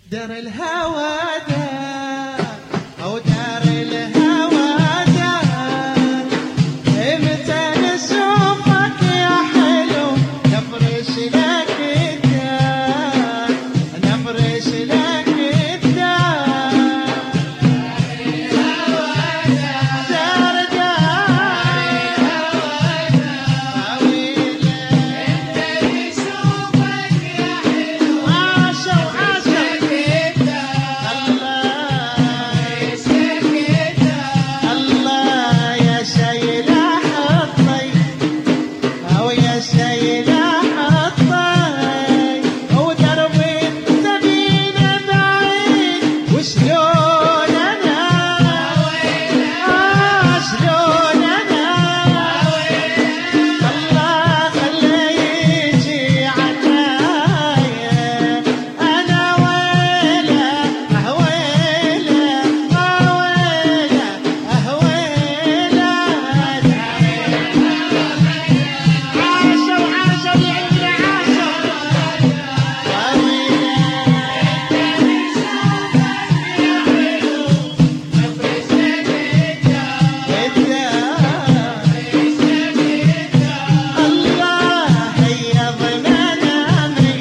دار الهوى دار أو دار الهوى دار، إمتى نشوفك يا حلو نفرش لك الدار، نفرش لك الدار. دار دار طويلة، إمتى نشوفك يا حلو عاشوا الله يا شيلة حطي أو يا شيلة حطي، ودربي سبينا بعيد وشلون أنا شلون أنا الله خليه يجي عنايا، أنا ويله أهويله أهويله أهويله. عاشوا عاشوا يا عاشوا الله هيا ضمن أمري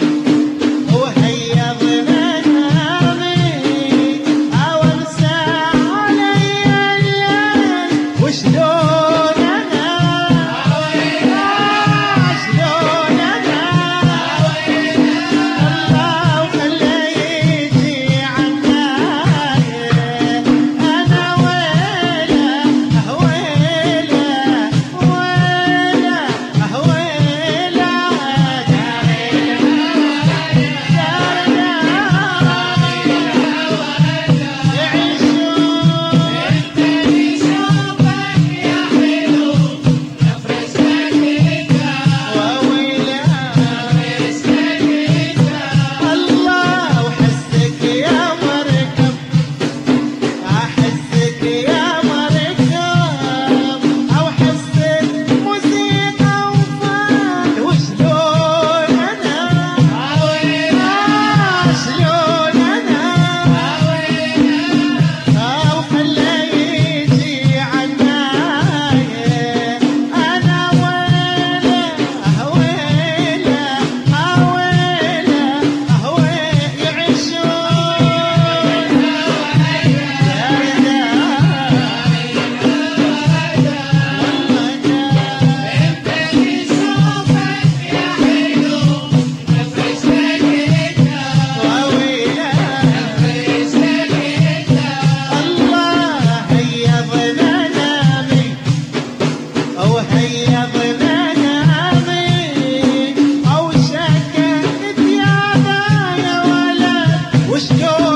وهيا ضمن أمري، أو أنسى علي الليل وشلون أنا شلون أنا الله وخليه يجي عنايا، أنا ويله أهويله ويله أهويله. الله وحسك يا مركب أحسك يا مركب، أو حسك موسيقى وفن وشلون أنا شلون أنا أو خليه يجي عنايا، أنا ويله أهويله أهويله أهويله. يعيشون الله هيا ضمن أمري أو هيا ضمن أمري، أو شكت يا ولد وشلون